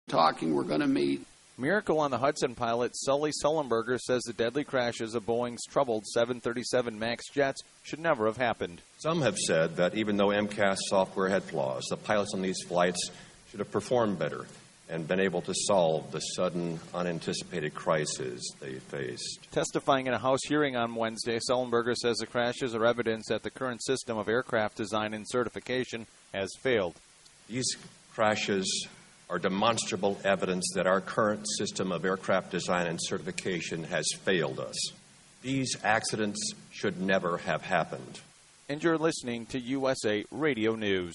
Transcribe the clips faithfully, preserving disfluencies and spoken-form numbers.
talking. We're going to meet. Miracle on the Hudson pilot Sully Sullenberger says the deadly crashes of Boeing's troubled seven thirty-seven MAX jets should never have happened. Some have said that even though M C A S software had flaws, the pilots on these flights should have performed better and been able to solve the sudden, unanticipated crisis they faced. Testifying in a House hearing on Wednesday, Sullenberger says the crashes are evidence that the current system of aircraft design and certification has failed. These crashes are demonstrable evidence that our current system of aircraft design and certification has failed us. These accidents should never have happened. And you're listening to U S A Radio News.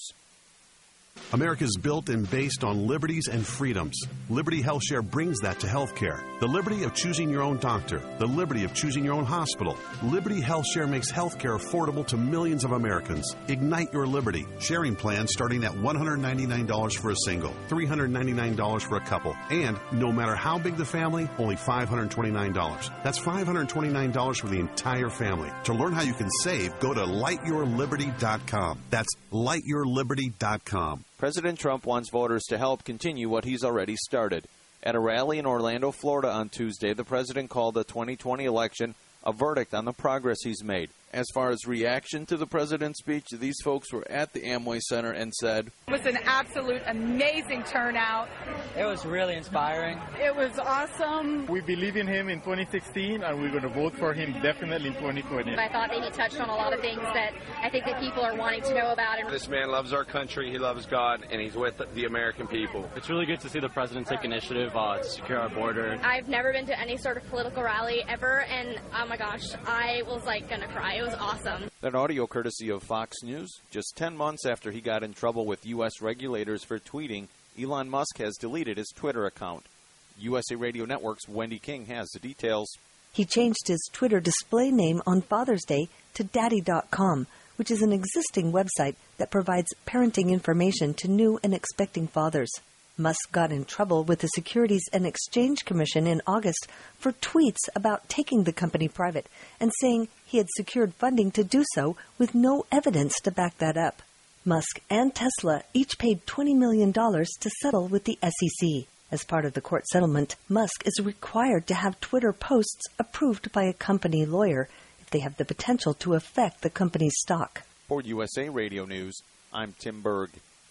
America is built and based on liberties and freedoms. Liberty HealthShare brings that to healthcare. The liberty of choosing your own doctor. The liberty of choosing your own hospital. Liberty HealthShare makes healthcare affordable to millions of Americans. Ignite your liberty. Sharing plans starting at one hundred ninety-nine dollars for a single, three hundred ninety-nine dollars for a couple, and no matter how big the family, only five hundred twenty-nine dollars. That's five hundred twenty-nine dollars for the entire family. To learn how you can save, go to light your liberty dot com. That's light your liberty dot com. President Trump wants voters to help continue what he's already started. At a rally in Orlando, Florida on Tuesday, the president called the twenty twenty election a verdict on the progress he's made. As far as reaction to the president's speech, these folks were at the Amway Center and said, "It was an absolute amazing turnout. It was really inspiring. It was awesome. We believe in him in twenty sixteen, and we're going to vote for him definitely in twenty twenty. I thought that he touched on a lot of things that I think that people are wanting to know about. This man loves our country, he loves God, and he's with the American people. It's really good to see the president take initiative uh, to secure our border. I've never been to any sort of political rally ever, and oh my gosh, I was like going to cry. It was awesome. That audio courtesy of Fox News. Just ten months after he got in trouble with U S regulators for tweeting, Elon Musk has deleted his Twitter account. U S A Radio Network's Wendy King has the details. He changed his Twitter display name on Father's Day to daddy dot com, which is an existing website that provides parenting information to new and expecting fathers. Musk got in trouble with the Securities and Exchange Commission in August for tweets about taking the company private and saying he had secured funding to do so with no evidence to back that up. Musk and Tesla each paid twenty million dollars to settle with the S E C. As part of the court settlement, Musk is required to have Twitter posts approved by a company lawyer if they have the potential to affect the company's stock. For U S A Radio News, I'm Tim Berg.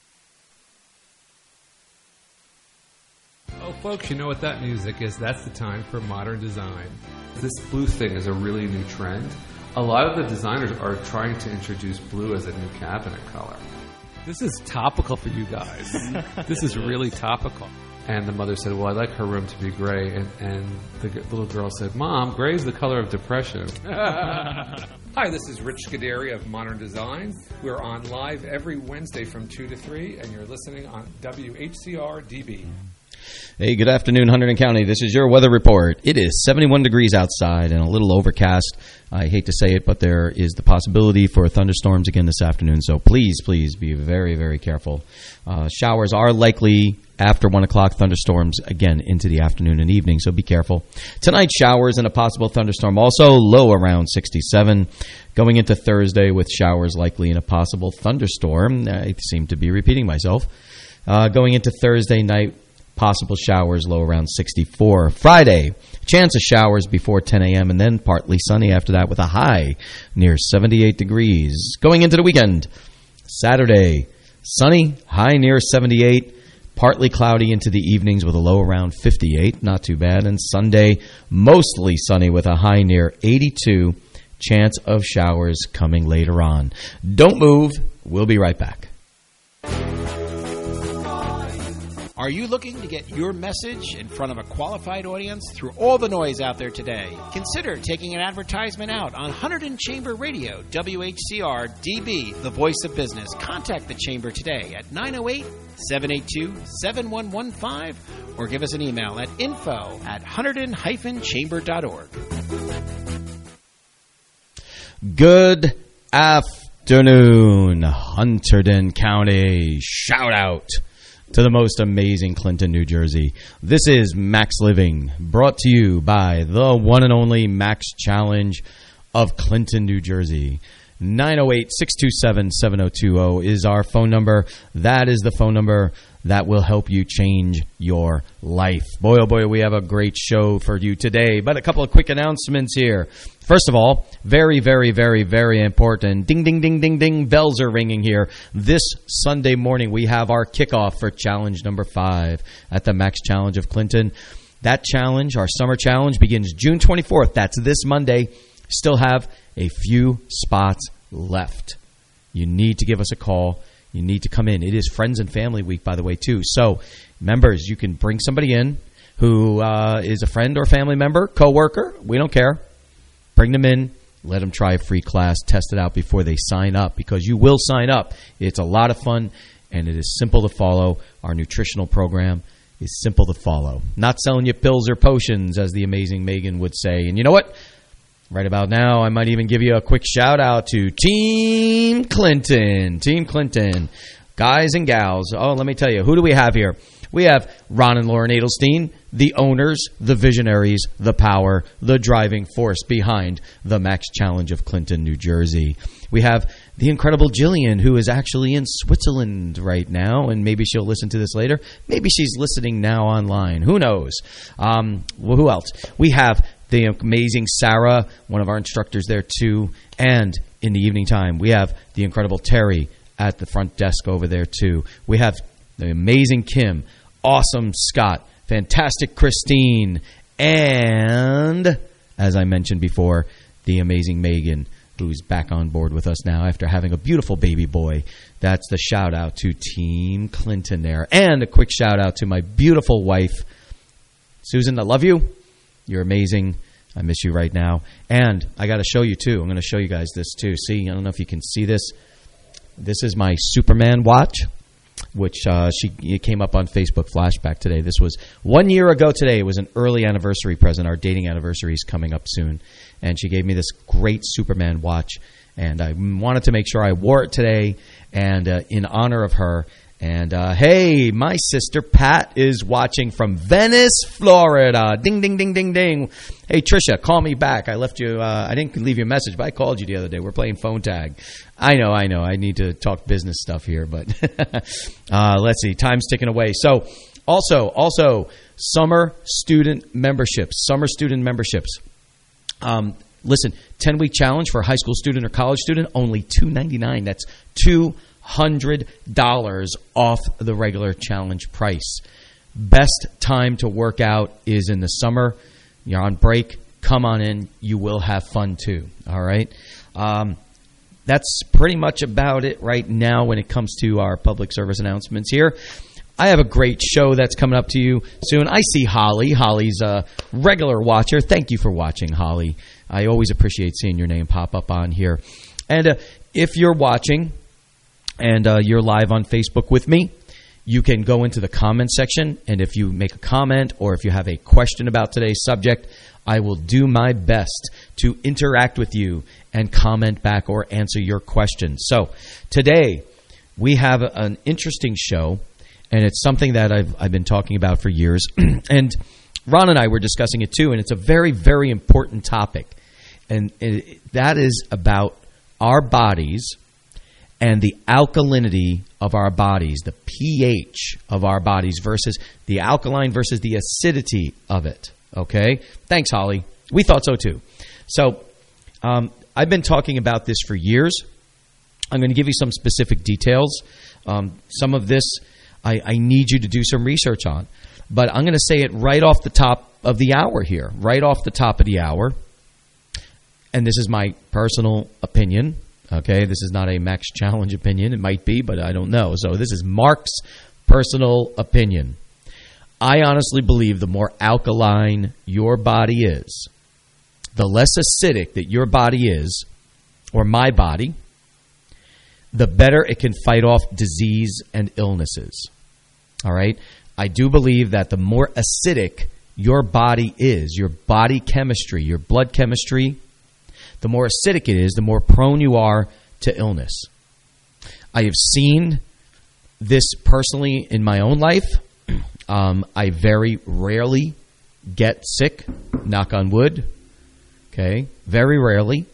Oh, folks, you know what that music is. That's the time for modern design. This blue thing is a really new trend. A lot of the designers are trying to introduce blue as a new cabinet color. This is topical for you guys. This is really topical. And the mother said, well, I like her room to be gray. And, and the g- little girl said, Mom, gray is the color of depression. Hi, this is Rich Scuderi of Modern Design. We're on live every Wednesday from two to three, and you're listening on W H C R D B. Hey, good afternoon, Hunterdon County. This is your weather report. It is seventy-one degrees outside and a little overcast. I hate to say it, but there is the possibility for thunderstorms again this afternoon. So please, please be very, very careful. Uh, showers are likely after one o'clock, thunderstorms again into the afternoon and evening, so be careful. Tonight, showers and a possible thunderstorm also, low around sixty-seven. Going into Thursday with showers likely and a possible thunderstorm. I seem to be repeating myself. Uh, going into Thursday night, possible showers, low around sixty-four. Friday, chance of showers before ten a.m. and then partly sunny after that with a high near seventy-eight degrees. Going into the weekend, Saturday, sunny, high near seventy-eight. Partly cloudy into the evenings with a low around fifty-eight. Not too bad. And Sunday, mostly sunny with a high near eighty-two. Chance of showers coming later on. Don't move. We'll be right back. Are you looking to get your message in front of a qualified audience through all the noise out there today? Consider taking an advertisement out on Hunterdon Chamber Radio, W H C R D B, the voice of business. Contact the Chamber today at nine oh eight, seven eight two, seven one one five or give us an email at info at hunterdon dash chamber dot org. Good afternoon, Hunterdon County. Shout out to the most amazing Clinton, New Jersey. This is Max Living, brought to you by the one and only Max Challenge of Clinton, New Jersey. nine oh eight, six two seven, seven oh two oh is our phone number. That is the phone number that will help you change your life. Boy, oh boy, we have a great show for you today. But a couple of quick announcements here. First of all, very, very, very, very important. Ding, ding, ding, ding, ding. Bells are ringing here. This Sunday morning, we have our kickoff for challenge number five at the Max Challenge of Clinton. That challenge, our summer challenge, begins June twenty-fourth. That's this Monday. Still have a few spots left. You need to give us a call. You need to come in. It is Friends and Family Week, by the way, too. So, members, you can bring somebody in who uh, is a friend or family member, coworker. We don't care. Bring them in. Let them try a free class. Test it out before they sign up, because you will sign up. It's a lot of fun, and it is simple to follow. Our nutritional program is simple to follow. Not selling you pills or potions, as the amazing Megan would say. And you know what? Right about now, I might even give you a quick shout-out to Team Clinton. Team Clinton. Guys and gals. Oh, let me tell you, who do we have here? We have Ron and Lauren Adelstein, the owners, the visionaries, the power, the driving force behind the Max Challenge of Clinton, New Jersey. We have the incredible Jillian, who is actually in Switzerland right now, and maybe she'll listen to this later. Maybe she's listening now online. Who knows? Um, well, who else? We have the amazing Sarah, one of our instructors there too. And in the evening time, we have the incredible Terry at the front desk over there too. We have the amazing Kim, awesome Scott, fantastic Christine, and, as I mentioned before, the amazing Megan, who's back on board with us now after having a beautiful baby boy. That's the shout-out to Team Clinton there. And a quick shout-out to my beautiful wife, Susan. I love you. You're amazing. I miss you right now. And I got to show you, too. I'm going to show you guys this, too. See, I don't know if you can see this. This is my Superman watch, which uh, she it came up on Facebook Flashback today. This was one year ago today. It was an early anniversary present. Our dating anniversary is coming up soon. And she gave me this great Superman watch. And I wanted to make sure I wore it today, and uh, in honor of her. And, uh, hey, my sister Pat is watching from Venice, Florida. Ding, ding, ding, ding, ding. Hey, Tricia, call me back. I left you, uh, I didn't leave you a message, but I called you the other day. We're playing phone tag. I know, I know. I need to talk business stuff here, but uh, let's see. Time's ticking away. So, also, also, summer student memberships. Summer student memberships. Um, listen, ten-week challenge for a high school student or college student, only two ninety-nine. That's two hundred dollars off the regular challenge price. Best time to work out is in the summer. You're on break. Come on in. You will have fun too. All right. Um, that's pretty much about it right now when it comes to our public service announcements here. I have a great show that's coming up to you soon. I see Holly. Holly's a regular watcher. Thank you for watching, Holly. I always appreciate seeing your name pop up on here. And uh, if you're watching and uh, you're live on Facebook with me, you can go into the comment section, and if you make a comment or if you have a question about today's subject, I will do my best to interact with you and comment back or answer your questions. So today we have an interesting show, and it's something that I've, I've been talking about for years. And Ron and I were discussing it too, and it's a very, very important topic. And it, that is about our bodies and the alkalinity of our bodies, the pH of our bodies versus the alkaline versus the acidity of it. Okay? Thanks, Holly. We thought so too. So um, I've been talking about this for years. I'm going to give you some specific details. Um, some of this I, I need you to do some research on. But I'm going to say it right off the top of the hour here, right off the top of the hour. And this is my personal opinion. Okay, this is not a Max Challenge opinion. It might be, but I don't know. So this is Mark's personal opinion. I honestly believe the more alkaline your body is, the less acidic that your body is, or my body, the better it can fight off disease and illnesses. All right? I do believe that the more acidic your body is, your body chemistry, your blood chemistry, the more acidic it is, the more prone you are to illness. I have seen this personally in my own life. Um, I very rarely get sick, knock on wood. Okay, very rarely.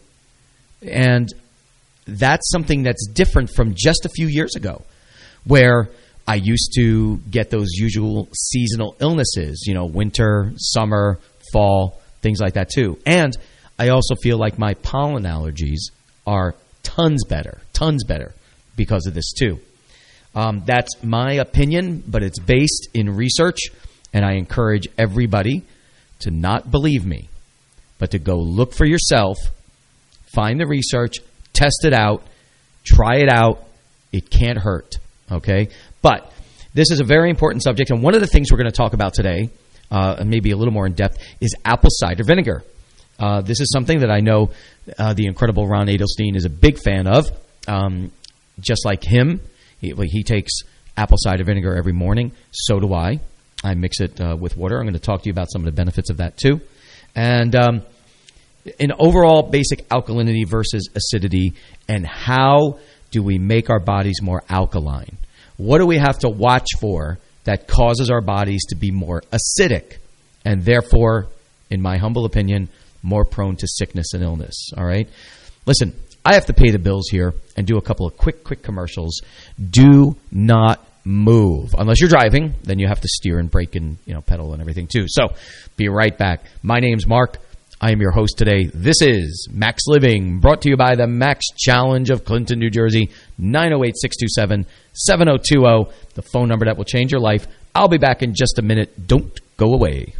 And that's something that's different from just a few years ago, where I used to get those usual seasonal illnesses, you know, winter, summer, fall, things like that too. And I also feel like my pollen allergies are tons better, tons better because of this too. Um, that's my opinion, but it's based in research, and I encourage everybody to not believe me, but to go look for yourself, find the research, test it out, try it out. It can't hurt, okay? But this is a very important subject, and one of the things we're going to talk about today, uh, and maybe a little more in depth, is apple cider vinegar. Uh, this is something that I know uh, the incredible Ron Adelstein is a big fan of. Um, just like him, he, he takes apple cider vinegar every morning. So do I. I mix it uh, with water. I'm going to talk to you about some of the benefits of that too. And um, in overall basic alkalinity versus acidity, and how do we make our bodies more alkaline? What do we have to watch for that causes our bodies to be more acidic and therefore, in my humble opinion, more prone to sickness and illness? All right? Listen, I have to pay the bills here and do a couple of quick, quick commercials. Do not move. Unless you're driving, then you have to steer and brake and, you know, pedal and everything too. So, be right back. My name's Mark. I am your host today. This is Max Living, brought to you by the Max Challenge of Clinton, New Jersey, nine oh eight, six two seven, seven oh two oh, the phone number that will change your life. I'll be back in just a minute. Don't go away.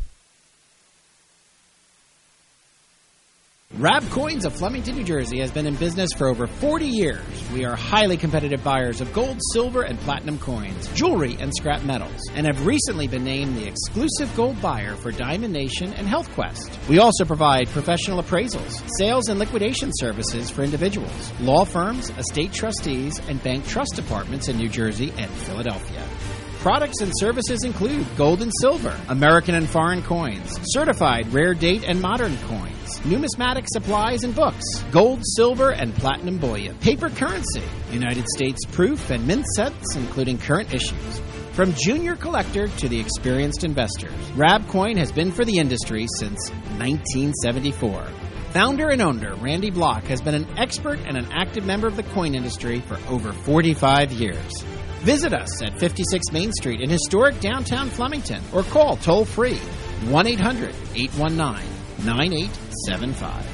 Rab Coins of Flemington, New Jersey has been in business for over forty years. We are highly competitive buyers of gold, silver, and platinum coins, jewelry, and scrap metals, and have recently been named the exclusive gold buyer for Diamond Nation and Health Quest. We also provide professional appraisals, sales and liquidation services for individuals, law firms, estate trustees, and bank trust departments in New Jersey and Philadelphia. Products and services include gold and silver, American and foreign coins, certified rare date and modern coins, numismatic supplies and books, gold, silver, and platinum bullion, paper currency, United States proof and mint sets, including current issues. From junior collector to the experienced investors, Rab Coin has been for the industry since nineteen seventy-four. Founder and owner Randy Block has been an expert and an active member of the coin industry for over forty-five years. Visit us at fifty-six Main Street in historic downtown Flemington, or call toll-free one eight hundred, eight one nine, nine eight seven five.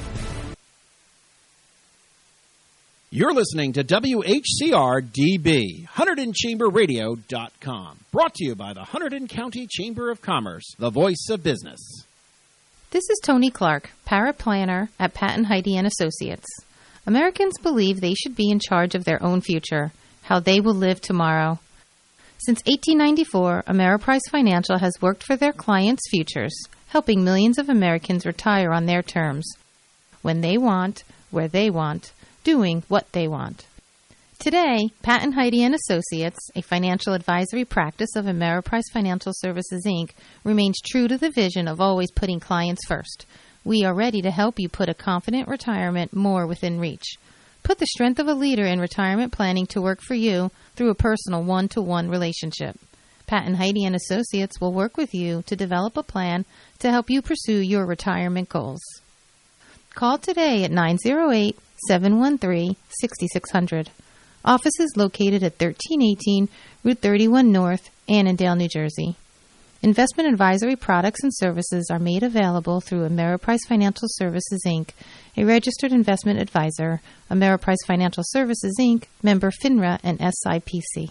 You're listening to W H C R D B, Hunterdon Chamber Radio dot com, brought to you by the Hunterdon County Chamber of Commerce, the voice of business. This is Tony Clark, paraplanner at Patton Heide and Associates. Americans believe they should be in charge of their own future, how they will live tomorrow. Since eighteen ninety-four, Ameriprise Financial has worked for their clients' futures, helping millions of Americans retire on their terms, when they want, where they want, doing what they want. Today, Patton Heide and Associates, a financial advisory practice of Ameriprise Financial Services, Incorporated, remains true to the vision of always putting clients first. We are ready to help you put a confident retirement more within reach. Put the strength of a leader in retirement planning to work for you through a personal one-to-one relationship. Patton Heide and Associates will work with you to develop a plan to help you pursue your retirement goals. Call today at nine oh eight, seven one three, six six zero zero. Office is located at thirteen eighteen Route thirty-one North, Annandale, New Jersey. Investment advisory products and services are made available through Ameriprise Financial Services, Incorporated, a registered investment advisor, Ameriprise Financial Services, Incorporated, member FINRA and S I P C.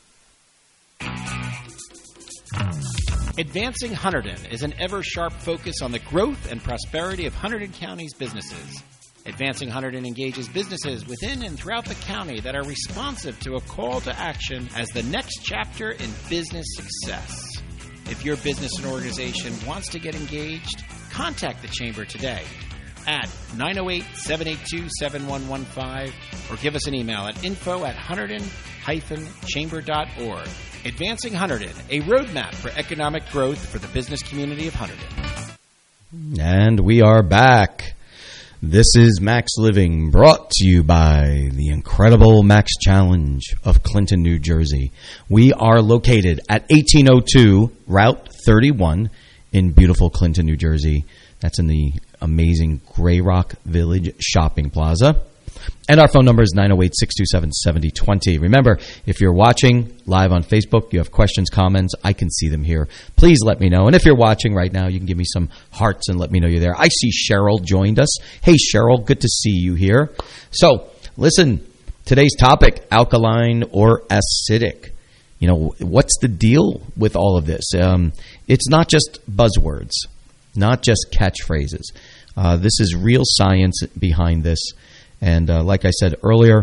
Advancing Hunterdon is an ever-sharp focus on the growth and prosperity of Hunterdon County's businesses. Advancing Hunterdon engages businesses within and throughout the county that are responsive to a call to action as the next chapter in business success. If your business and organization wants to get engaged, contact the Chamber today at nine oh eight, seven eight two, seven one one five or give us an email at info at hunterdon dash chamber dot org. Advancing Hunterdon, a roadmap for economic growth for the business community of Hunterdon. And we are back. This is Max Living, brought to you by the incredible Max Challenge of Clinton, New Jersey. We are located at eighteen oh two Route thirty-one in beautiful Clinton, New Jersey. That's in the amazing Grey Rock Village Shopping Plaza. And our phone number is nine oh eight, six two seven, seven oh two oh. Remember, if you're watching live on Facebook, you have questions, comments, I can see them here. Please let me know. And if you're watching right now, you can give me some hearts and let me know you're there. I see Cheryl joined us. Hey, Cheryl, good to see you here. So, listen, today's topic, alkaline or acidic. You know, what's the deal with all of this? Um, it's not just buzzwords, not just catchphrases. Uh, this is real science behind this. And uh, like I said earlier,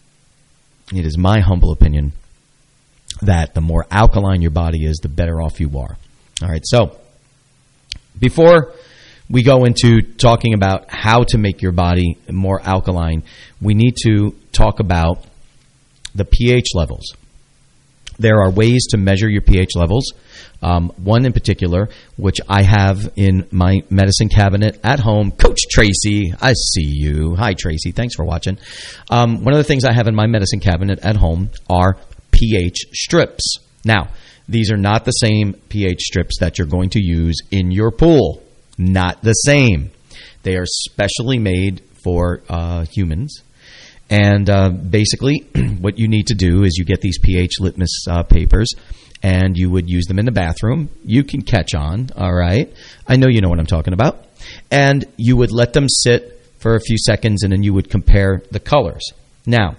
it is my humble opinion that the more alkaline your body is, the better off you are. All right, so before we go into talking about how to make your body more alkaline, we need to talk about the pH levels. There are ways to measure your pH levels. Um, one in particular, which I have in my medicine cabinet at home. Coach Tracy, I see you. Hi, Tracy. Thanks for watching. Um, one of the things I have in my medicine cabinet at home are pH strips. Now, these are not the same pH strips that you're going to use in your pool. Not the same. They are specially made for uh, humans. And uh, basically, what you need to do is you get these pH litmus uh, papers, and you would use them in the bathroom. You can catch on, all right? I know you know what I'm talking about. And you would let them sit for a few seconds, and then you would compare the colors. Now,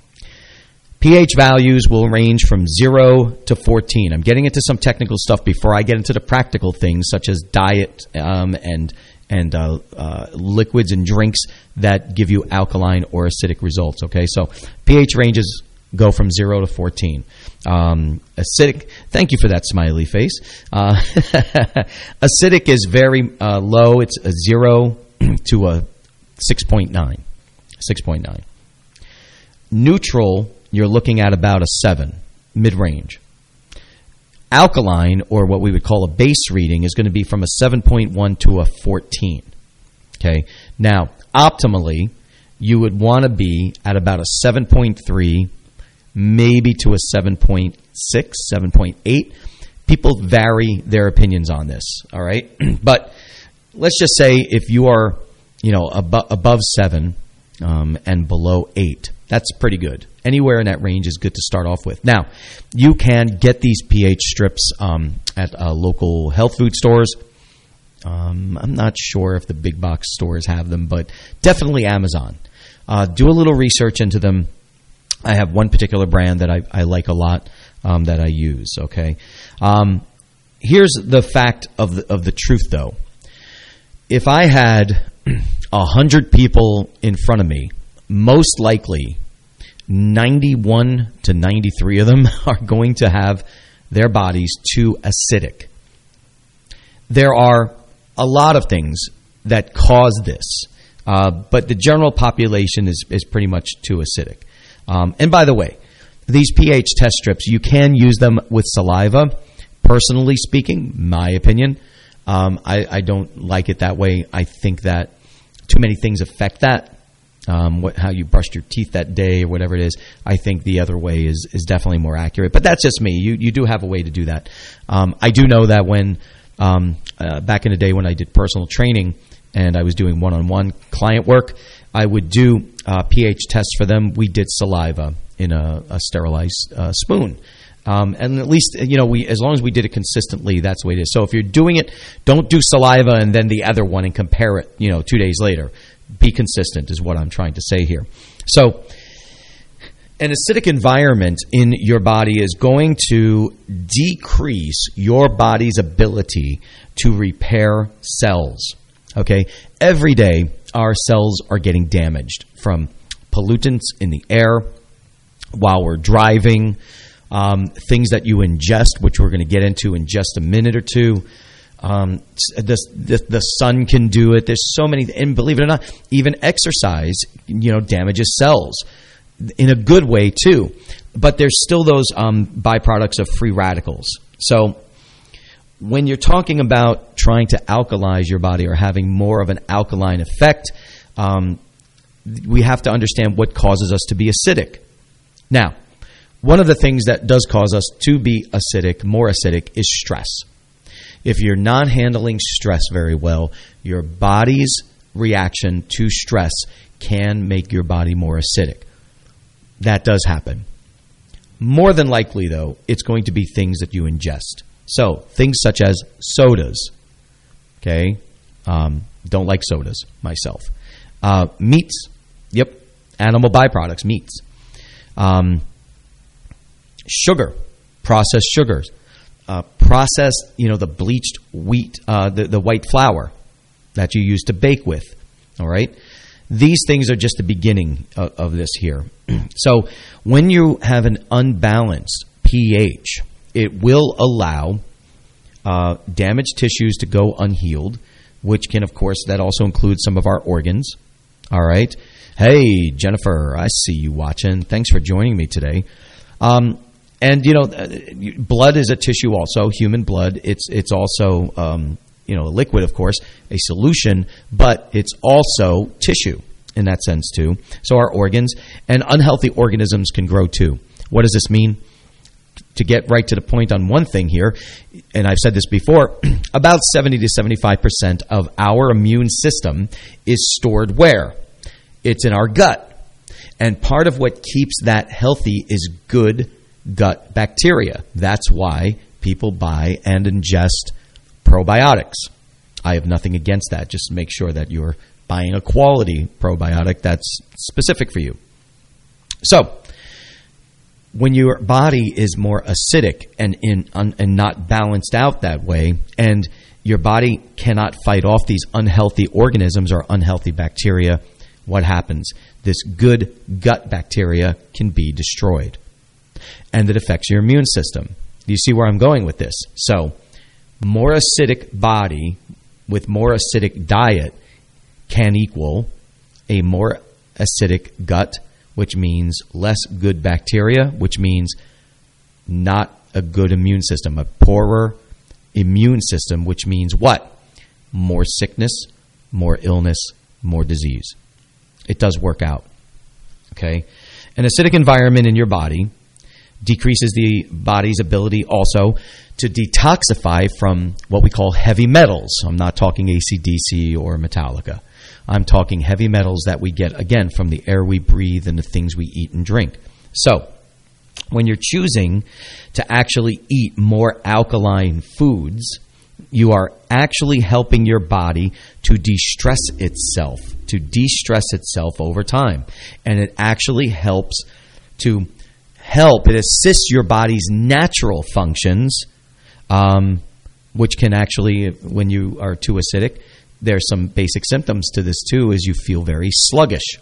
pH values will range from zero to fourteen. I'm getting into some technical stuff before I get into the practical things, such as diet um, and and uh, uh, liquids and drinks that give you alkaline or acidic results, okay? So pH ranges go from zero to fourteen. Um, acidic, thank you for that smiley face. Uh, acidic is very uh, low. It's a zero to a six point nine. six point nine. Neutral, you're looking at about a seven, mid-range. Alkaline, or what we would call a base reading, is going to be from a seven point one to a fourteen. Okay. Now, optimally, you would want to be at about a seven point three, maybe to a seven point six, seven point eight. People vary their opinions on this, all right? But let's just say if you are, you know, abo- above seven um, and below eight, that's pretty good. Anywhere in that range is good to start off with. Now, you can get these pH strips um, at uh, local health food stores. Um, I'm not sure if the big box stores have them, but definitely Amazon. Uh, do a little research into them. I have one particular brand that I, I like a lot um, that I use, okay? Um, here's the fact of the, of the truth, though. If I had one hundred people in front of me, most likely ninety-one to ninety-three of them are going to have their bodies too acidic. There are a lot of things that cause this, uh, but the general population is, is pretty much too acidic. Um, and by the way, these pH test strips, you can use them with saliva. Personally speaking, my opinion, um, I, I don't like it that way. I think that too many things affect that. Um, what, how you brushed your teeth that day or whatever it is. I think the other way is is definitely more accurate. But that's just me. You you do have a way to do that. Um, I do know that when um, uh, back in the day when I did personal training and I was doing one-on-one client work, I would do uh, pH tests for them. We did saliva in a, a sterilized uh, spoon. Um, and at least, you know, we as long as we did it consistently, that's the way it is. So if you're doing it, don't do saliva and then the other one and compare it, you know, two days later. Be consistent is what I'm trying to say here. So an acidic environment in your body is going to decrease your body's ability to repair cells. Okay? Every day, our cells are getting damaged from pollutants in the air, while we're driving, um, things that you ingest, which we're going to get into in just a minute or two. Um, the, the, the sun can do it. There's so many, and believe it or not, even exercise, you know, damages cells in a good way too. But there's still those um, byproducts of free radicals. So when you're talking about trying to alkalize your body or having more of an alkaline effect, um, we have to understand what causes us to be acidic. Now, one of the things that does cause us to be acidic, more acidic, is stress. If you're not handling stress very well, your body's reaction to stress can make your body more acidic. That does happen. More than likely, though, it's going to be things that you ingest. So, things such as sodas. Okay? Um, don't like sodas myself. Uh, meats. Yep. Animal byproducts, meats. Um, sugar. Processed sugars. Uh, processed, you know, the bleached wheat, uh, the, the white flour that you use to bake with. All right? These things are just the beginning of, of this here. So when you have an unbalanced pH, it will allow uh, damaged tissues to go unhealed, which can, of course, that also includes some of our organs. All right? Hey, Jennifer, I see you watching. Thanks for joining me today. Um, and, you know, blood is a tissue also, human blood. It's, it's also... Um, you know, a liquid, of course, a solution, but it's also tissue in that sense too. So our organs and unhealthy organisms can grow too. What does this mean? To get right to the point on one thing here, and I've said this before, about seventy to seventy-five percent of our immune system is stored where? It's in our gut. And part of what keeps that healthy is good gut bacteria. That's why people buy and ingest probiotics. I have nothing against that. Just make sure that you're buying a quality probiotic that's specific for you. So, when your body is more acidic and in un, and not balanced out that way, and your body cannot fight off these unhealthy organisms or unhealthy bacteria, what happens? This good gut bacteria can be destroyed. And it affects your immune system. Do you see where I'm going with this? So, more acidic body with more acidic diet can equal a more acidic gut, which means less good bacteria, which means not a good immune system, a poorer immune system, which means what? More sickness, more illness, more disease. It does work out. Okay? An acidic environment in your body decreases the body's ability also to detoxify from what we call heavy metals. I'm not talking A C D C or Metallica. I'm talking heavy metals that we get, again, from the air we breathe and the things we eat and drink. So, when you're choosing to actually eat more alkaline foods, you are actually helping your body to de-stress itself, to de-stress itself over time. And it actually helps to help, it assists your body's natural functions, um, which can actually, when you are too acidic, there's some basic symptoms to this too, is you feel very sluggish.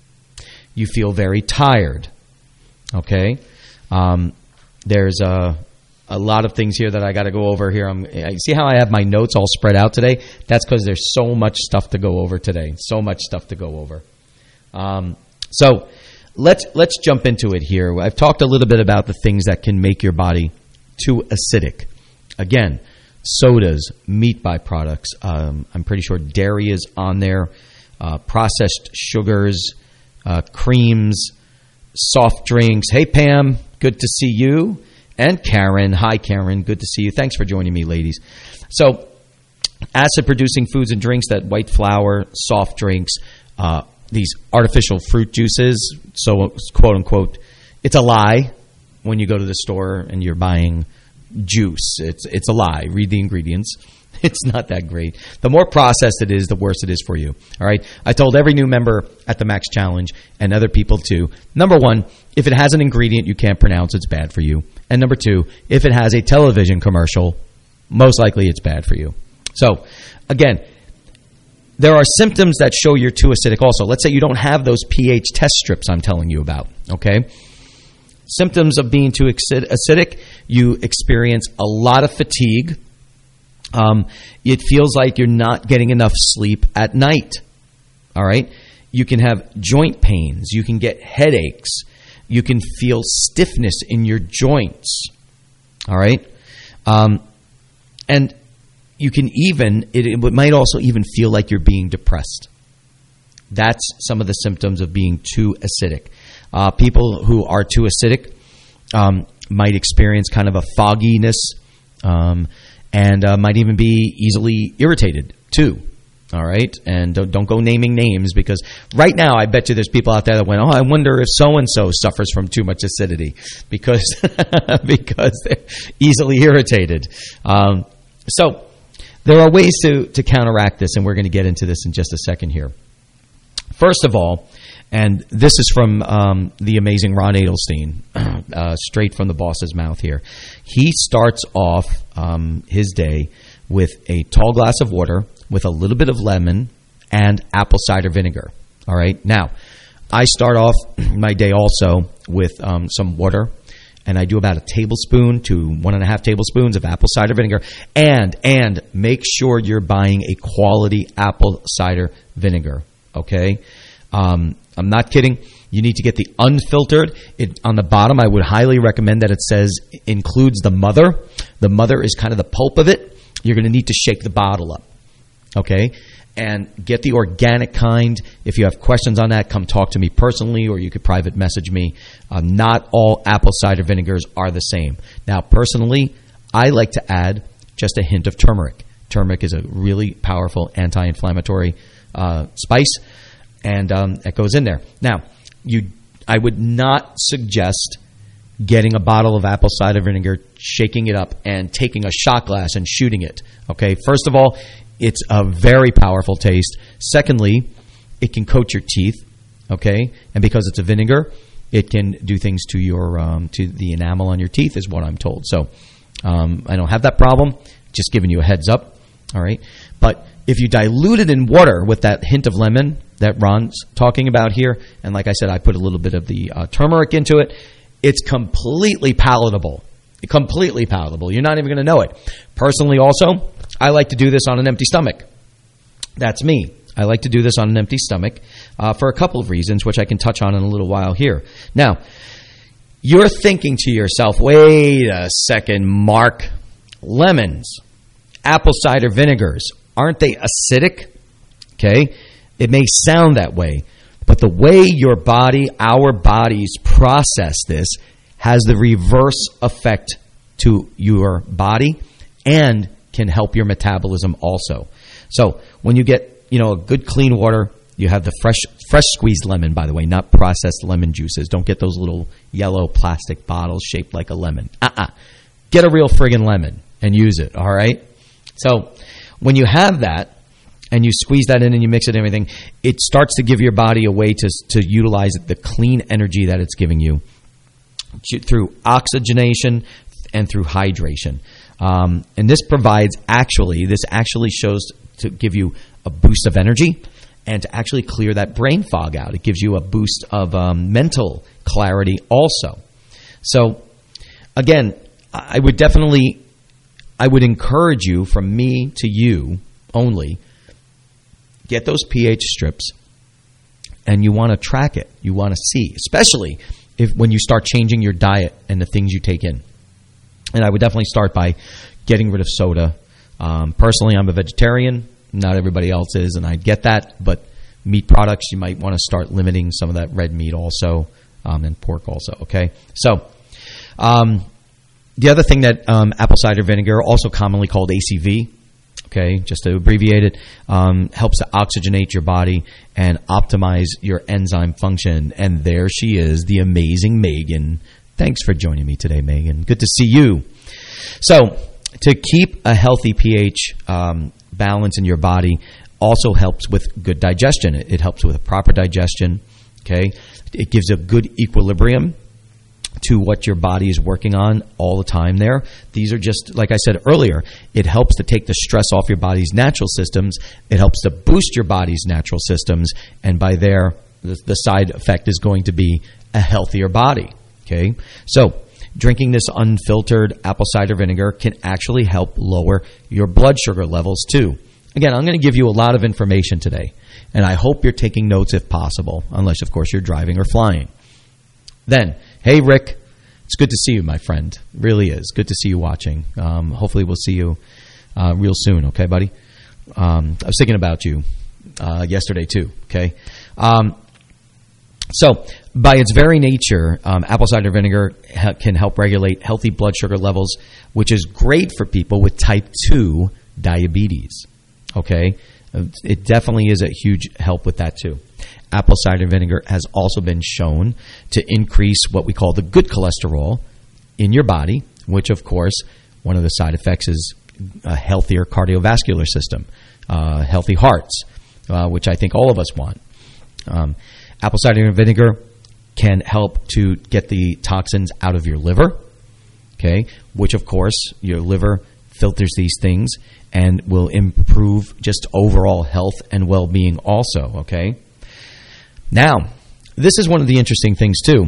You feel very tired. Okay? Um, there's a, a lot of things here that I got to go over here. I'm, I see how I have my notes all spread out today? That's because there's so much stuff to go over today. So much stuff to go over. Um, so let's let's jump into it here. I've talked a little bit about the things that can make your body too acidic. Again, sodas, meat byproducts. Um, I'm pretty sure dairy is on there. Uh, processed sugars, uh, creams, soft drinks. Hey, Pam, good to see you. And Karen. Hi, Karen. Good to see you. Thanks for joining me, ladies. So, acid-producing foods and drinks, that white flour, soft drinks, uh, these artificial fruit juices. So, quote-unquote, it's a lie when you go to the store and you're buying juice. It's it's a lie. Read the ingredients. It's not that great. The more processed it is, the worse it is for you. All right? I told every new member at the Max Challenge and other people too, number one, if it has an ingredient you can't pronounce, it's bad for you. And number two, if it has a television commercial, most likely it's bad for you. So, again, there are symptoms that show you're too acidic also. Let's say you don't have those pH test strips I'm telling you about, okay? Symptoms of being too acidic, you experience a lot of fatigue. Um, it feels like you're not getting enough sleep at night, all right? You can have joint pains. You can get headaches. You can feel stiffness in your joints, all right? Um, and you can even, it, it might also even feel like you're being depressed. That's some of the symptoms of being too acidic. Uh, people who are too acidic um, might experience kind of a fogginess um, and uh, might even be easily irritated too. All right, and don't, don't go naming names, because right now I bet you there's people out there that went, oh, I wonder if so-and-so suffers from too much acidity because because they're easily irritated. Um, so there are ways to, to counteract this, and we're going to get into this in just a second here. First of all, and this is from um, the amazing Ron Adelstein, uh, straight from the boss's mouth here. He starts off um, his day with a tall glass of water with a little bit of lemon and apple cider vinegar. All right. Now, I start off my day also with um, some water, and I do about a tablespoon to one and a half tablespoons of apple cider vinegar. And and make sure you're buying a quality apple cider vinegar. Okay. Um, I'm not kidding. You need to get the unfiltered. It, on the bottom, I would highly recommend that it says includes the mother. The mother is kind of the pulp of it. You're going to need to shake the bottle up. Okay, and get the organic kind. If you have questions on that, come talk to me personally, or you could private message me. Um, not all apple cider vinegars are the same. Now, personally, I like to add just a hint of turmeric. Turmeric is a really powerful anti-inflammatory uh, spice, and um, it goes in there. Now, you, I would not suggest getting a bottle of apple cider vinegar, shaking it up, and taking a shot glass and shooting it. Okay, first of all, it's a very powerful taste. Secondly, it can coat your teeth, okay? And because it's a vinegar, it can do things to your um, to the enamel on your teeth, is what I'm told. So um, I don't have that problem. Just giving you a heads up, all right? But if you dilute it in water with that hint of lemon that Ron's talking about here, and like I said, I put a little bit of the uh, turmeric into it, it's completely palatable. Completely palatable. You're not even going to know it. Personally, also, I like to do this on an empty stomach. That's me. I like to do this on an empty stomach uh, for a couple of reasons, which I can touch on in a little while here. Now, you're thinking to yourself, wait a second, Mark, lemons, apple cider vinegars, aren't they acidic? Okay, it may sound that way, but the way your body, our bodies process this has the reverse effect to your body and can help your metabolism also. So when you get, you know, a good clean water, you have the fresh fresh squeezed lemon, by the way, not processed lemon juices. Don't get those little yellow plastic bottles shaped like a lemon. Uh-uh. Get a real friggin' lemon and use it, all right? So when you have that and you squeeze that in and you mix it and everything, it starts to give your body a way to to utilize the clean energy that it's giving you through oxygenation and through hydration. Um, and this provides actually, this actually shows to give you a boost of energy and to actually clear that brain fog out. It gives you a boost of um, mental clarity also. So, again, I would definitely, I would encourage you, from me to you only, get those pH strips, and you want to track it. You want to see, especially if when you start changing your diet and the things you take in. And I would definitely start by getting rid of soda. Um, personally, I'm a vegetarian. Not everybody else is, and I get that. But meat products, you might want to start limiting some of that red meat also, um, and pork also, okay? So um, the other thing that um, apple cider vinegar, also commonly called A C V, okay, just to abbreviate it, um, helps to oxygenate your body and optimize your enzyme function. And there she is, the amazing Megan. Thanks for joining me today, Megan. Good to see you. So, to keep a healthy pH um, balance in your body also helps with good digestion. It, it helps with proper digestion, okay? It gives a good equilibrium to what your body is working on all the time there. These are just, like I said earlier, it helps to take the stress off your body's natural systems. It helps to boost your body's natural systems, and by there, the, the side effect is going to be a healthier body. Okay, so drinking this unfiltered apple cider vinegar can actually help lower your blood sugar levels too. Again, I'm going to give you a lot of information today, and I hope you're taking notes if possible, unless, of course, you're driving or flying. Then, hey, Rick, it's good to see you, my friend. It really is. Good to see you watching. Um, hopefully we'll see you uh, real soon, okay, buddy? Um, I was thinking about you uh, yesterday too, okay? Um So, by its very nature, um, apple cider vinegar ha- can help regulate healthy blood sugar levels, which is great for people with type two diabetes. Okay? It definitely is a huge help with that too. Apple cider vinegar has also been shown to increase what we call the good cholesterol in your body, which, of course, one of the side effects is a healthier cardiovascular system, uh, healthy hearts, uh, which I think all of us want. Um, apple cider vinegar can help to get the toxins out of your liver, okay, which, of course, your liver filters these things and will improve just overall health and well-being also, okay? Now, this is one of the interesting things, too.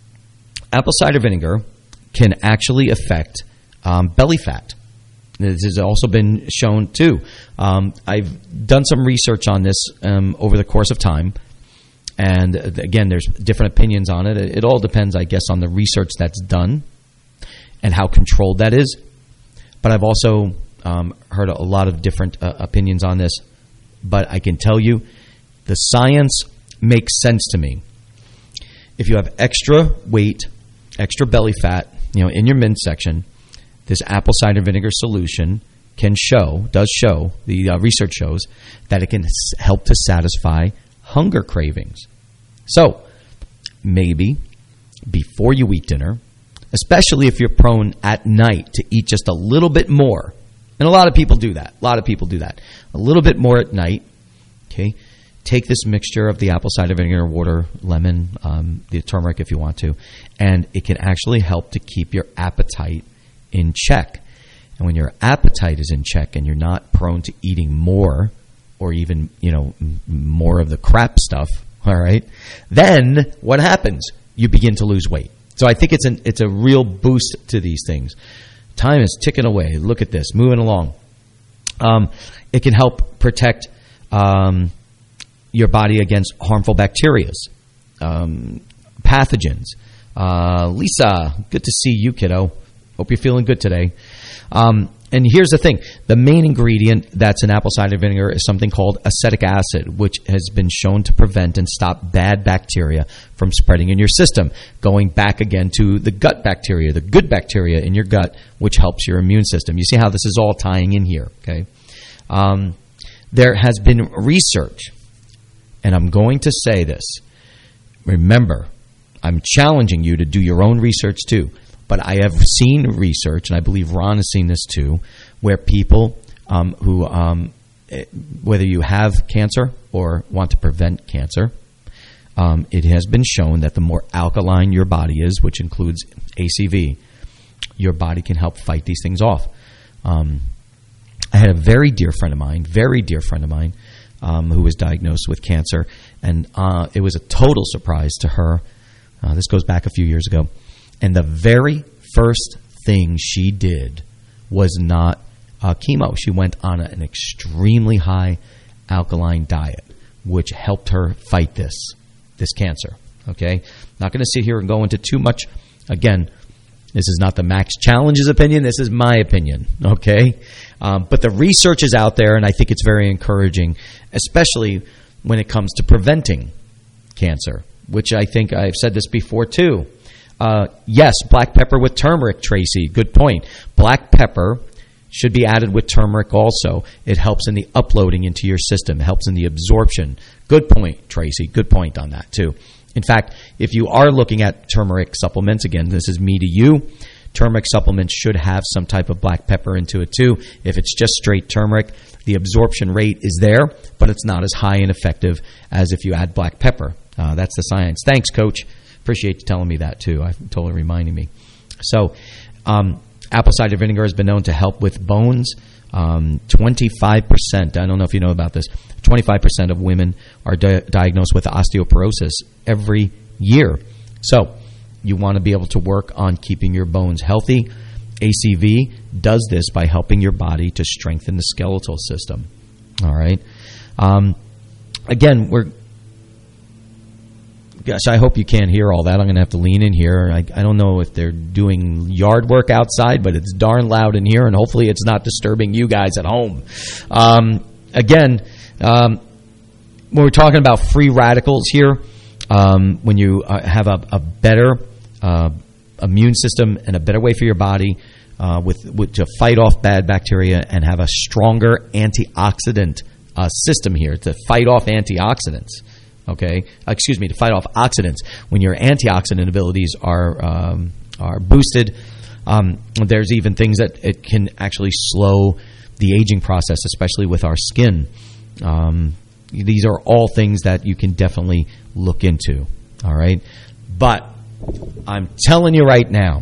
Apple cider vinegar can actually affect um, belly fat. This has also been shown, too. Um, I've done some research on this um, over the course of time. And, again, there's different opinions on it. It all depends, I guess, on the research that's done and how controlled that is. But I've also um, heard a lot of different uh, opinions on this. But I can tell you the science makes sense to me. If you have extra weight, extra belly fat, you know, in your midsection, this apple cider vinegar solution can show, does show, the uh, research shows, that it can s- help to satisfy hunger cravings. So, maybe before you eat dinner, especially if you're prone at night to eat just a little bit more, and a lot of people do that, a lot of people do that, a little bit more at night, okay, take this mixture of the apple cider vinegar, water, lemon, um, the turmeric if you want to, and it can actually help to keep your appetite in check. And when your appetite is in check and you're not prone to eating more or even, you know, m- more of the crap stuff, all right, then what happens? You begin to lose weight. So I think it's an it's a real boost to these things. Time is ticking away. Look at this, moving along. Um, it can help protect um, your body against harmful bacteria, um, pathogens. Uh, Lisa, good to see you, kiddo. Hope you're feeling good today. Um, and here's the thing. The main ingredient that's in apple cider vinegar is something called acetic acid, which has been shown to prevent and stop bad bacteria from spreading in your system, going back again to the gut bacteria, the good bacteria in your gut, which helps your immune system. You see how this is all tying in here, okay? Um, there has been research, and I'm going to say this. Remember, I'm challenging you to do your own research too. But I have seen research, and I believe Ron has seen this too, where people um, who, um, whether you have cancer or want to prevent cancer, um, it has been shown that the more alkaline your body is, which includes A C V, your body can help fight these things off. Um, I had a very dear friend of mine, very dear friend of mine, um, who was diagnosed with cancer, and uh, it was a total surprise to her. Uh, this goes back a few years ago. And the very first thing she did was not uh, chemo. She went on an extremely high alkaline diet, which helped her fight this, this cancer. Okay? Not going to sit here and go into too much. Again, this is not the Max Challenge's opinion. This is my opinion. Okay? Um, but the research is out there, and I think it's very encouraging, especially when it comes to preventing cancer, which I think I've said this before too. Uh, yes, black pepper with turmeric, Tracy. Good point. Black pepper should be added with turmeric also. It helps in the uploading into your system. It helps in the absorption. Good point, Tracy. Good point on that, too. In fact, if you are looking at turmeric supplements, again, this is me to you, turmeric supplements should have some type of black pepper into it, too. If it's just straight turmeric, the absorption rate is there, but it's not as high and effective as if you add black pepper. Uh, that's the science. Thanks, Coach. Appreciate you telling me that too. I totally reminding me. So, um, apple cider vinegar has been known to help with bones. Um, twenty-five percent. I don't know if you know about this. Twenty-five percent of women are di- diagnosed with osteoporosis every year. So, you want to be able to work on keeping your bones healthy. A C V does this by helping your body to strengthen the skeletal system. All right. Um, again, we're. Gosh, I hope you can't hear all that. I'm going to have to lean in here. I, I don't know if they're doing yard work outside, but it's darn loud in here, and hopefully it's not disturbing you guys at home. Um, again, um, when we're talking about free radicals here, um, when you uh, have a, a better uh, immune system and a better way for your body uh, with, with to fight off bad bacteria and have a stronger antioxidant uh, system here to fight off antioxidants. Okay, excuse me, to fight off oxidants. When your antioxidant abilities are um, are boosted, um, there's even things that it can actually slow the aging process, especially with our skin. Um, these are all things that you can definitely look into. All right, but I'm telling you right now,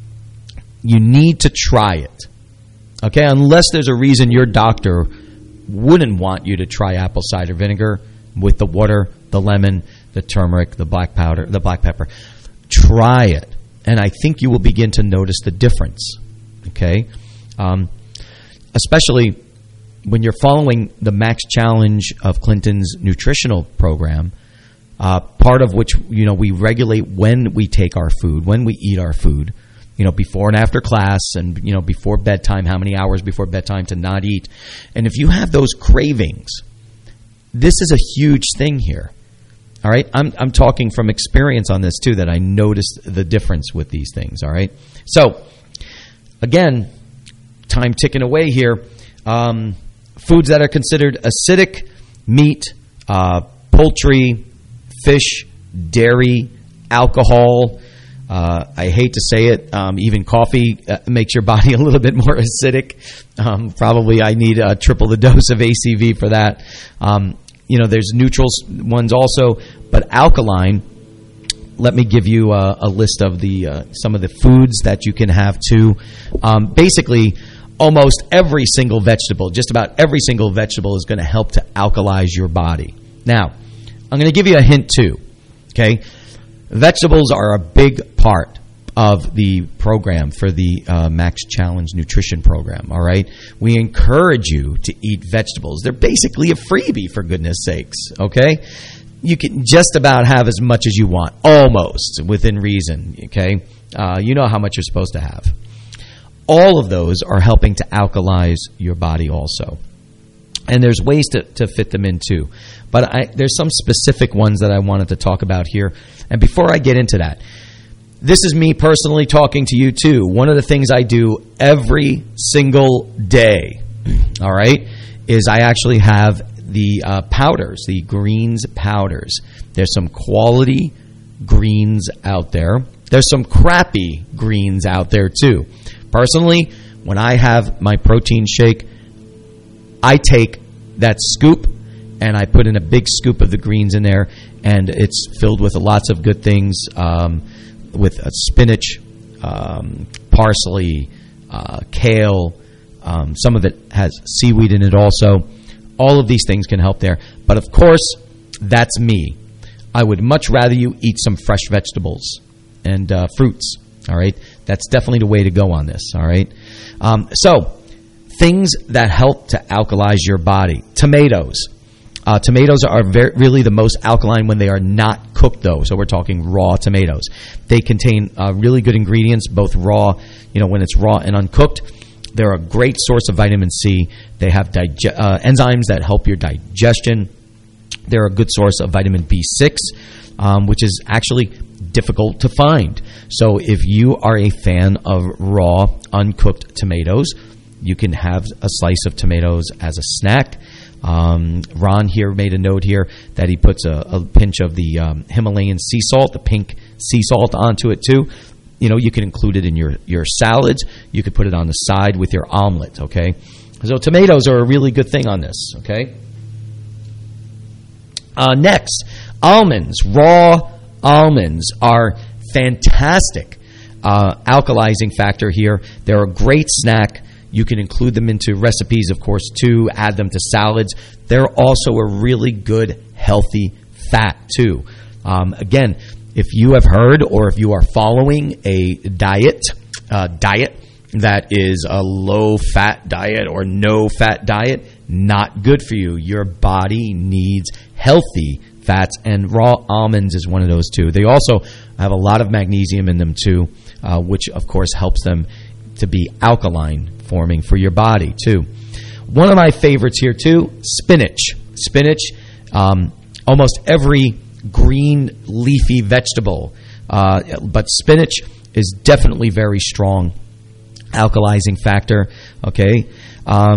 you need to try it. Okay, unless there's a reason your doctor wouldn't want you to try apple cider vinegar with the water, the lemon, the turmeric, the black powder, the black pepper. Try it, and I think you will begin to notice the difference. Okay, um, especially when you're following the Max Challenge of Clinton's nutritional program. Uh, part of which, you know, we regulate when we take our food, when we eat our food, you know, before and after class, and, you know, before bedtime, how many hours before bedtime to not eat. And if you have those cravings, this is a huge thing here. All right? I'm I'm talking from experience on this, too, that I noticed the difference with these things. All right? So, again, time ticking away here. Um, foods that are considered acidic: meat, uh, poultry, fish, dairy, alcohol. Uh, I hate to say it, um, even coffee uh, makes your body a little bit more acidic. Um, probably I need uh, triple the dose of A C V for that. Um, you know, there's neutral ones also, but alkaline. Let me give you a, a list of the uh, some of the foods that you can have too. Um, basically, almost every single vegetable, just about every single vegetable, is going to help to alkalize your body. Now, I'm going to give you a hint too, okay? Vegetables are a big part of the program for the uh, Max Challenge Nutrition Program, all right? We encourage you to eat vegetables. They're basically a freebie, for goodness sakes, okay? You can just about have as much as you want, almost, within reason, okay? Uh, you know how much you're supposed to have. All of those are helping to alkalize your body also. And there's ways to, to fit them in too. But I, there's some specific ones that I wanted to talk about here. And before I get into that, this is me personally talking to you too. One of the things I do every single day, all right, is I actually have the uh, powders, the greens powders. There's some quality greens out there. There's some crappy greens out there too. Personally, when I have my protein shake, I take that scoop and I put in a big scoop of the greens in there, and it's filled with lots of good things, um, with uh, spinach, um, parsley, uh, kale. Um, some of it has seaweed in it also. All of these things can help there. But, of course, that's me. I would much rather you eat some fresh vegetables and uh, fruits, all right? That's definitely the way to go on this, all right? Um, so... Things that help to alkalize your body. Tomatoes. Uh, tomatoes are very, really the most alkaline when they are not cooked, though. So we're talking raw tomatoes. They contain uh, really good ingredients, both raw, you know, when it's raw and uncooked. They're a great source of vitamin C. They have dige- uh, enzymes that help your digestion. They're a good source of vitamin B six, um, which is actually difficult to find. So if you are a fan of raw, uncooked tomatoes, you can have a slice of tomatoes as a snack. Um, Ron here made a note here that he puts a, a pinch of the um, Himalayan sea salt, the pink sea salt, onto it too. You know, you can include it in your, your salads. You could put it on the side with your omelet, okay? So tomatoes are a really good thing on this, okay? Uh, next, almonds. Raw almonds are fantastic uh, alkalizing factor here. They're a great snack. You can include them into recipes, of course, too. Add them to salads. They're also a really good, healthy fat, too. Um, again, if you have heard or if you are following a diet, uh, diet that is a low-fat diet or no-fat diet, not good for you. Your body needs healthy fats, and raw almonds is one of those, too. They also have a lot of magnesium in them, too, uh, which, of course, helps them to be alkaline forming for your body too. One of my favorites here too, spinach. Spinach, um, almost every green leafy vegetable, uh, but spinach is definitely very strong alkalizing factor. Okay, um,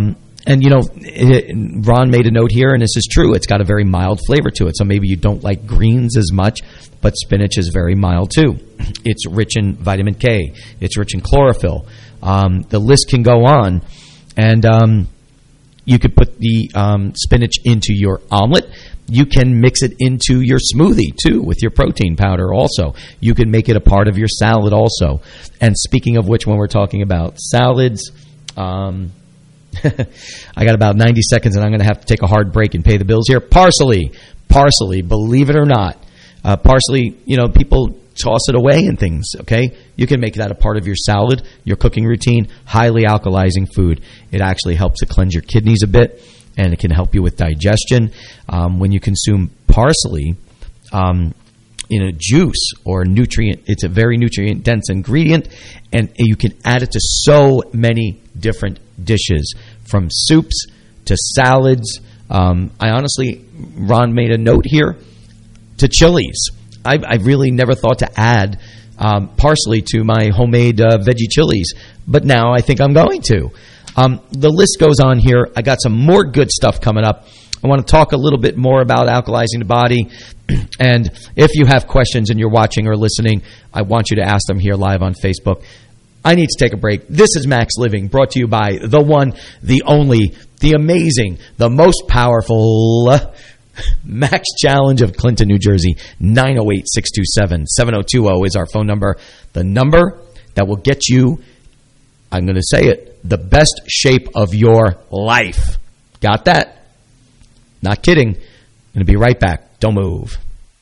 And, you know, it, Ron made a note here, and this is true. It's got a very mild flavor to it. So maybe you don't like greens as much, but spinach is very mild too. It's rich in vitamin K. It's rich in chlorophyll. Um, the list can go on. And um, you could put the um, spinach into your omelet. You can mix it into your smoothie, too, with your protein powder also. You can make it a part of your salad also. And speaking of which, when we're talking about salads, um, I got about ninety seconds, and I'm going to have to take a hard break and pay the bills here. Parsley. Parsley, believe it or not. Uh, parsley, you know, people toss it away and things, okay? You can make that a part of your salad, your cooking routine, highly alkalizing food. It actually helps to cleanse your kidneys a bit, and it can help you with digestion. Um, when you consume parsley um, in a juice or a nutrient, it's a very nutrient-dense ingredient, and you can add it to so many different dishes, from soups to salads. Um, I honestly, Ron made a note here, to chilies. I've, I've really never thought to add um, parsley to my homemade uh, veggie chilies, but now I think I'm going to. Um, the list goes on here. I got some more good stuff coming up. I want to talk a little bit more about alkalizing the body. And if you have questions and you're watching or listening, I want you to ask them here live on Facebook. I need to take a break. This is Max Living, brought to you by the one, the only, the amazing, the most powerful Max Challenge of Clinton, New Jersey. Nine oh eight, six two seven, seven oh two oh is our phone number. The number that will get you, I'm going to say it, the best shape of your life. Got that? Not kidding. I'm going to be right back. Don't move.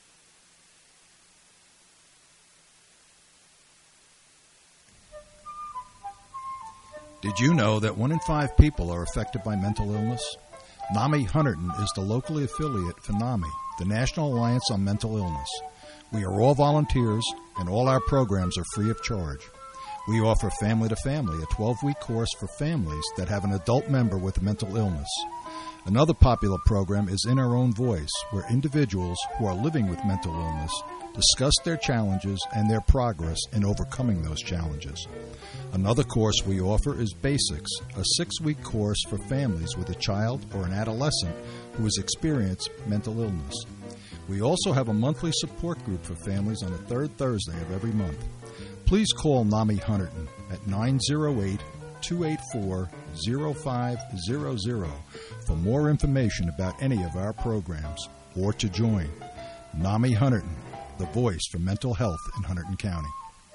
Did you know that one in five people are affected by mental illness? NAMI Hunterdon is the locally affiliate for NAMI, the National Alliance on Mental Illness. We are all volunteers, and all our programs are free of charge. We offer Family to Family, a twelve-week course for families that have an adult member with a mental illness. Another popular program is In Our Own Voice, where individuals who are living with mental illness discuss their challenges and their progress in overcoming those challenges. Another course we offer is Basics, a six-week course for families with a child or an adolescent who has experienced mental illness. We also have a monthly support group for families on the third Thursday of every month. Please call NAMI Hunterdon at nine oh eight, two eight four, oh five hundred for more information about any of our programs or to join. NAMI Hunterdon, the voice for mental health in Hunterdon County.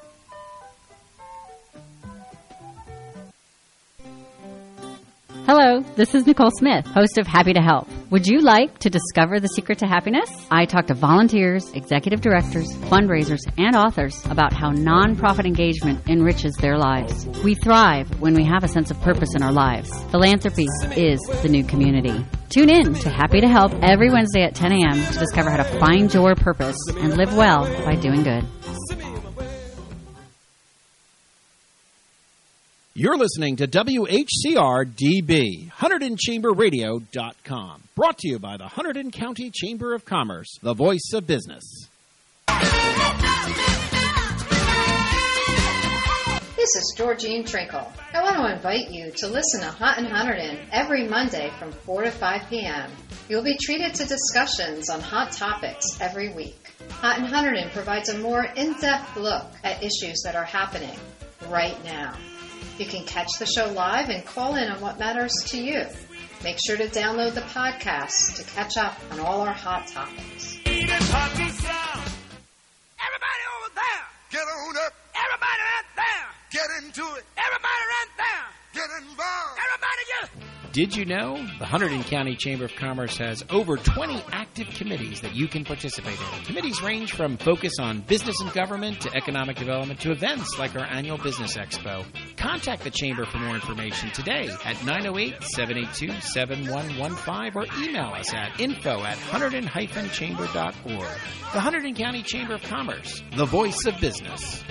Hello, this is Nicole Smith, host of Happy to Help. Would you like to discover the secret to happiness? I talk to volunteers, executive directors, fundraisers, and authors about how nonprofit engagement enriches their lives. We thrive when we have a sense of purpose in our lives. Philanthropy is the new community. Tune in to Happy to Help every Wednesday at ten a.m. to discover how to find your purpose and live well by doing good. You're listening to W H C R D B, Hunterdon Chamber Radio dot com. Brought to you by the Hunterdon County Chamber of Commerce, the voice of business. This is Georgine Trinkle. I want to invite you to listen to Hot in Hunterdon every Monday from four to five p.m. You'll be treated to discussions on hot topics every week. Hot in Hunterdon provides a more in-depth look at issues that are happening right now. You can catch the show live and call in on what matters to you. Make sure to download the podcast to catch up on all our hot topics. Everybody over there, get on up. Everybody right there, get into it. Everybody right there, get involved. Everybody get. Did you know the Hunterdon County Chamber of Commerce has over twenty active committees that you can participate in? Committees range from focus on business and government to economic development to events like our annual Business Expo. Contact the Chamber for more information today at nine oh eight, seven eight two, seven one one five or email us at info at hunterdon dash chamber dot org. The Hunterdon County Chamber of Commerce, the voice of business.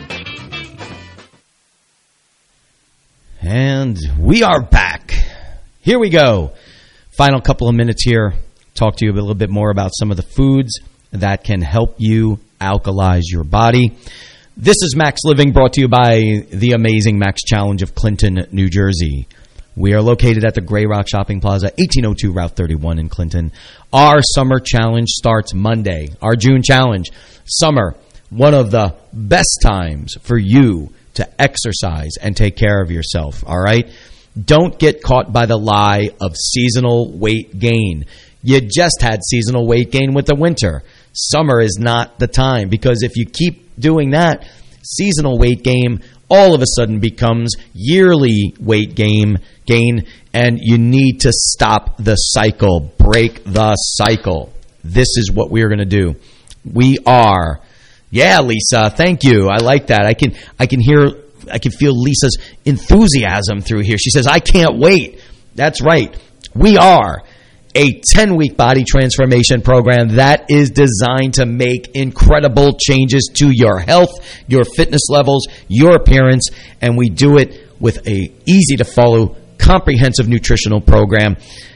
And we are back. Here we go. Final couple of minutes here. Talk to you a little bit more about some of the foods that can help you alkalize your body. This is Max Living, brought to you by the amazing Max Challenge of Clinton, New Jersey. We are located at the Grey Rock Shopping Plaza, eighteen oh two Route thirty-one in Clinton. Our summer challenge starts Monday. Our June challenge. Summer, one of the best times for you to exercise and take care of yourself, all right? Don't get caught by the lie of seasonal weight gain. You just had seasonal weight gain with the winter. Summer is not the time, because if you keep doing that, seasonal weight gain all of a sudden becomes yearly weight gain, gain, and you need to stop the cycle, break the cycle. This is what we're going to do. We are, yeah, Lisa, thank you. I like that. I can, I can hear, I can feel Lisa's enthusiasm through here. She says, I can't wait. That's right. We are a ten-week body transformation program that is designed to make incredible changes to your health, your fitness levels, your appearance, and we do it with a easy-to-follow, comprehensive nutritional program.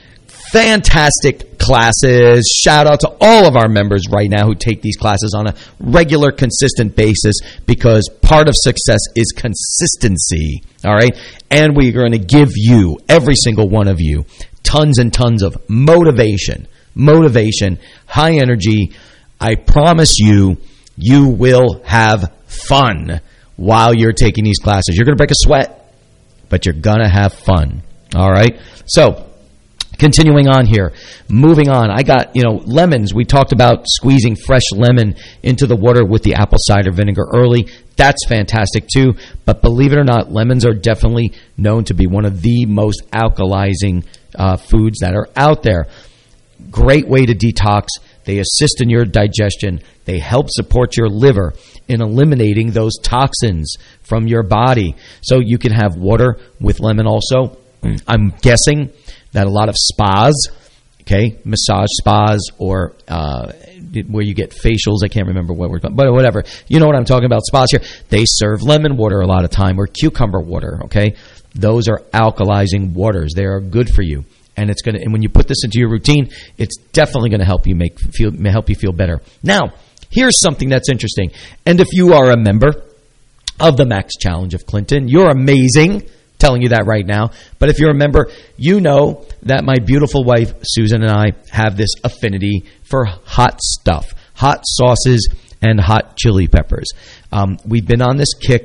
Fantastic classes. Shout out to all of our members right now who take these classes on a regular, consistent basis, because part of success is consistency, all right? And we're going to give you, every single one of you, tons and tons of motivation, motivation, high energy. I promise you, you will have fun while you're taking these classes. You're going to break a sweat, but you're going to have fun, all right? So, continuing on here, moving on. I got, you know, lemons. We talked about squeezing fresh lemon into the water with the apple cider vinegar early. That's fantastic too. But believe it or not, lemons are definitely known to be one of the most alkalizing uh, foods that are out there. Great way to detox. They assist in your digestion. They help support your liver in eliminating those toxins from your body. So you can have water with lemon also. I'm guessing that a lot of spas, okay, massage spas, or uh, where you get facials, I can't remember what we're talking about, but whatever. You know what I'm talking about, spas here. They serve lemon water a lot of time, or cucumber water, okay? Those are alkalizing waters. They are good for you. And it's going to, and when you put this into your routine, it's definitely going to help you make feel help you feel better. Now, here's something that's interesting. And if you are a member of the Max Challenge of Clinton, you're amazing. Telling you that right now. But if you're a member, you know that my beautiful wife, Susan, and I have this affinity for hot stuff, hot sauces and hot chili peppers. Um, we've been on this kick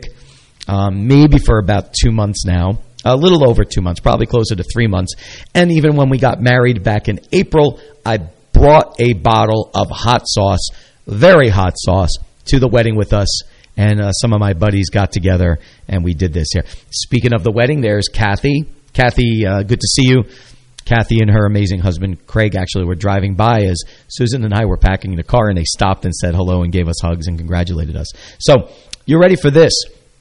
um, maybe for about two months now, a little over two months, probably closer to three months. And even when we got married back in April, I brought a bottle of hot sauce, very hot sauce, to the wedding with us. And uh, some of my buddies got together, and we did this here. Speaking of the wedding, there's Kathy. Kathy, uh, good to see you. Kathy and her amazing husband, Craig, actually were driving by as Susan and I were packing the car, and they stopped and said hello and gave us hugs and congratulated us. So, you're ready for this.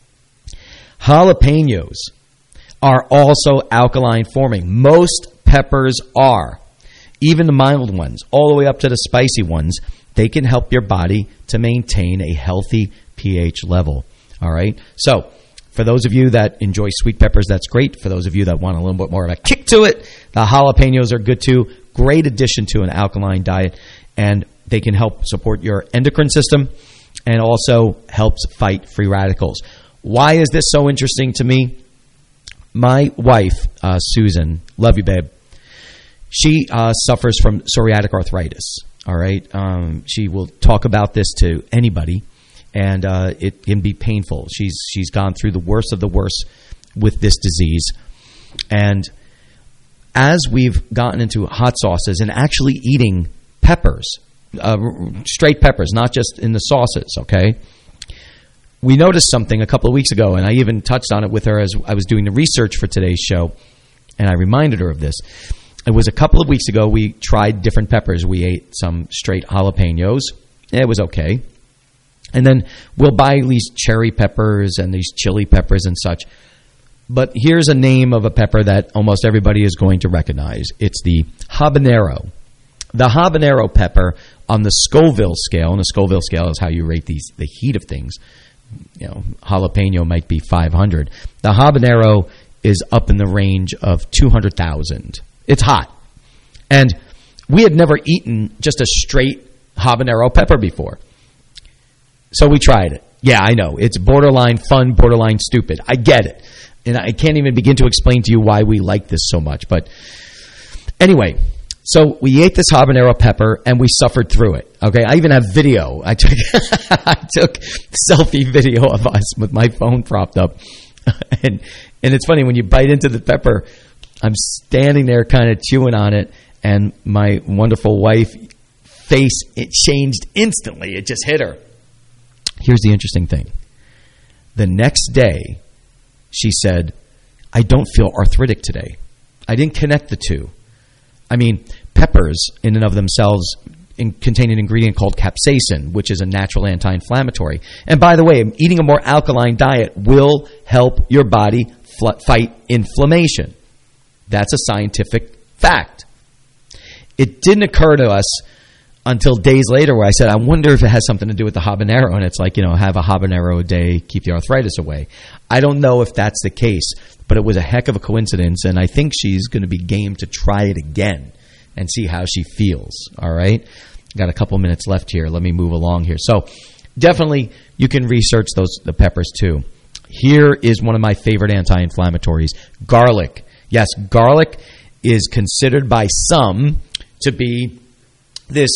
Jalapenos are also alkaline forming. Most peppers are. Even the mild ones, all the way up to the spicy ones, they can help your body to maintain a healthy pH level. All right? So, for those of you that enjoy sweet peppers, that's great. For those of you that want a little bit more of a kick to it, the jalapenos are good too. Great addition to an alkaline diet, and they can help support your endocrine system and also helps fight free radicals. Why is this so interesting to me? My wife, uh, Susan, love you, babe, she uh, suffers from psoriatic arthritis. All right? Um, she will talk about this to anybody. And uh, it can be painful. She's she's gone through the worst of the worst with this disease. And as we've gotten into hot sauces and actually eating peppers, uh, straight peppers, not just in the sauces, okay, we noticed something a couple of weeks ago, and I even touched on it with her as I was doing the research for today's show, and I reminded her of this. It was a couple of weeks ago we tried different peppers. We ate some straight jalapenos. It was okay. And then we'll buy these cherry peppers and these chili peppers and such. But here's a name of a pepper that almost everybody is going to recognize. It's the habanero. The habanero pepper on the Scoville scale, and the Scoville scale is how you rate these the heat of things. You know, jalapeno might be five hundred. The habanero is up in the range of two hundred thousand. It's hot. And we had never eaten just a straight habanero pepper before. So we tried it. Yeah, I know. It's borderline fun, borderline stupid. I get it. And I can't even begin to explain to you why we like this so much. But anyway, so we ate this habanero pepper and we suffered through it. Okay, I even have video. I took I took selfie video of us with my phone propped up. and and it's funny, when you bite into the pepper, I'm standing there kind of chewing on it, and my wonderful wife face, it changed instantly. It just hit her. Here's the interesting thing. The next day, she said, I don't feel arthritic today. I didn't connect the two. I mean, peppers in and of themselves in, contain an ingredient called capsaicin, which is a natural anti-inflammatory. And by the way, eating a more alkaline diet will help your body fl- fight inflammation. That's a scientific fact. It didn't occur to us until days later where I said, I wonder if it has something to do with the habanero. And it's like, you know, have a habanero a day, keep the arthritis away. I don't know if that's the case, but it was a heck of a coincidence. And I think she's going to be game to try it again and see how she feels. All right? Got a couple minutes left here. Let me move along here. So definitely you can research those the peppers too. Here is one of my favorite anti-inflammatories, garlic. Yes, garlic is considered by some to be this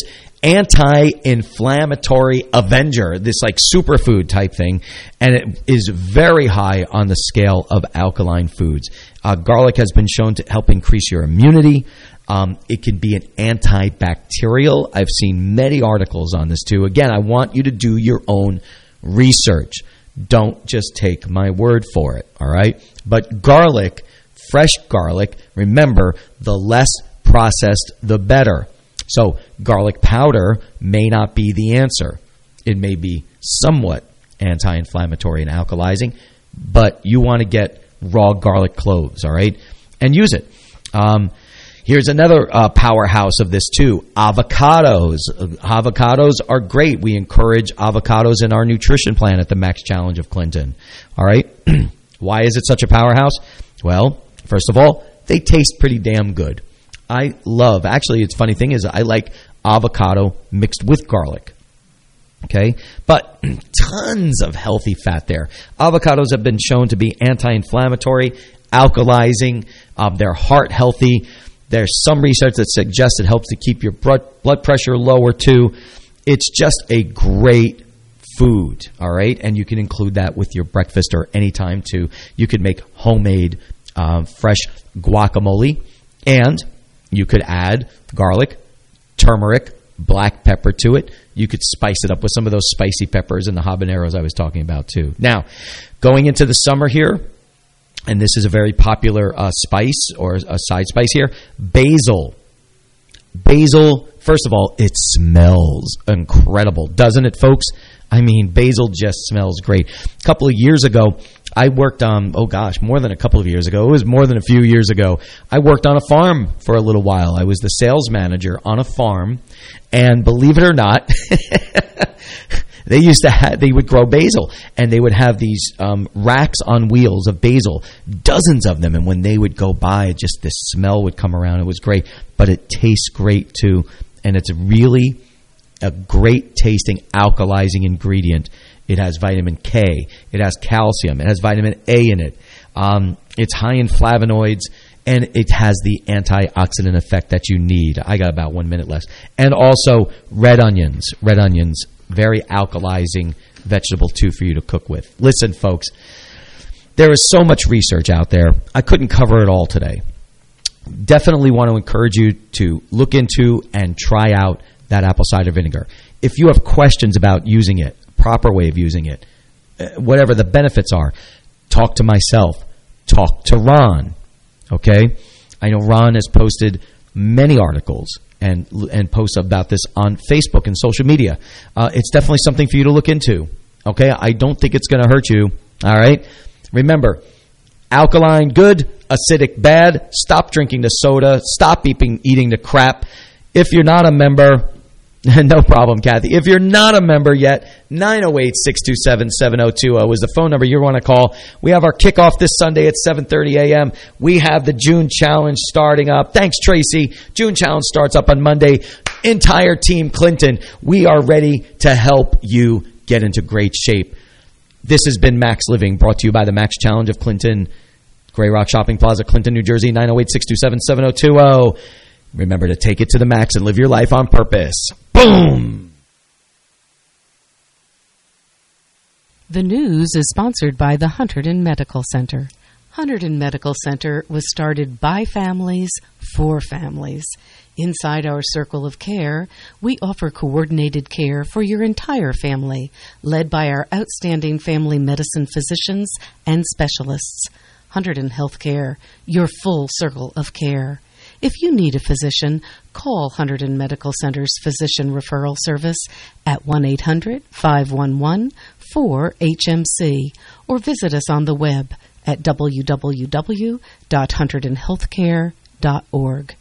anti-inflammatory avenger, this like superfood type thing, and it is very high on the scale of alkaline foods. Uh, garlic has been shown to help increase your immunity. Um, it can be an antibacterial. I've seen many articles on this too. Again, I want you to do your own research. Don't just take my word for it, all right? But garlic, fresh garlic, remember, the less processed, the better. So garlic powder may not be the answer. It may be somewhat anti-inflammatory and alkalizing, but you want to get raw garlic cloves, all right, and use it. Um, here's another uh, powerhouse of this too, avocados. Uh, avocados are great. We encourage avocados in our nutrition plan at the Max Challenge of Clinton, all right? Why is it such a powerhouse? Well, first of all, they taste pretty damn good. I love, actually, it's funny thing is I like avocado mixed with garlic, okay? But tons of healthy fat there. Avocados have been shown to be anti-inflammatory, alkalizing, uh, they're heart healthy. There's some research that suggests it helps to keep your blood pressure lower too. It's just a great food, all right? And you can include that with your breakfast or any time too. You could make homemade uh, fresh guacamole, and you could add garlic, turmeric, black pepper to it. You could spice it up with some of those spicy peppers and the habaneros I was talking about too. Now, going into the summer here, and this is a very popular uh, spice or a side spice here, basil. Basil, first of all, it smells incredible, doesn't it, folks? I mean, basil just smells great. A couple of years ago, I worked on, oh gosh, more than a couple of years ago. It was more than a few years ago. I worked on a farm for a little while. I was the sales manager on a farm, and believe it or not, they used to have, they would grow basil, and they would have these um, racks on wheels of basil, dozens of them, and when they would go by, just this smell would come around. It was great, but it tastes great too, and it's really a great tasting alkalizing ingredient. It has vitamin K. It has calcium. It has vitamin A in it. Um, it's high in flavonoids, and it has the antioxidant effect that you need. I got about one minute left. And also red onions. Red onions, very alkalizing vegetable too for you to cook with. Listen, folks, there is so much research out there. I couldn't cover it all today. Definitely want to encourage you to look into and try out that apple cider vinegar. If you have questions about using it, proper way of using it, whatever the benefits are, talk to myself, talk to Ron, okay? I know Ron has posted many articles and and posts about this on Facebook and social media. Uh, it's definitely something for you to look into, okay? I don't think it's going to hurt you, all right? Remember, alkaline, good, acidic, bad. Stop drinking the soda. Stop eating, eating the crap. If you're not a member, no problem, Kathy. If you're not a member yet, nine oh eight, six two seven, seven oh two oh is the phone number you want to call. We have our kickoff this Sunday at seven thirty a.m. We have the June Challenge starting up. Thanks, Tracy. June Challenge starts up on Monday. Entire Team Clinton, we are ready to help you get into great shape. This has been Max Living, brought to you by the Max Challenge of Clinton. Gray Rock Shopping Plaza, Clinton, New Jersey, nine oh eight, six two seven, seven oh two oh. Remember to take it to the max and live your life on purpose. Boom! The news is sponsored by the Hunterdon Medical Center. Hunterdon Medical Center was started by families for families. Inside our circle of care, we offer coordinated care for your entire family, led by our outstanding family medicine physicians and specialists. Hunterdon Healthcare, your full circle of care. If you need a physician, call Hunterdon Medical Center's Physician Referral Service at one eight hundred, five one one, four H M C or visit us on the web at w w w dot hunterdon healthcare dot org.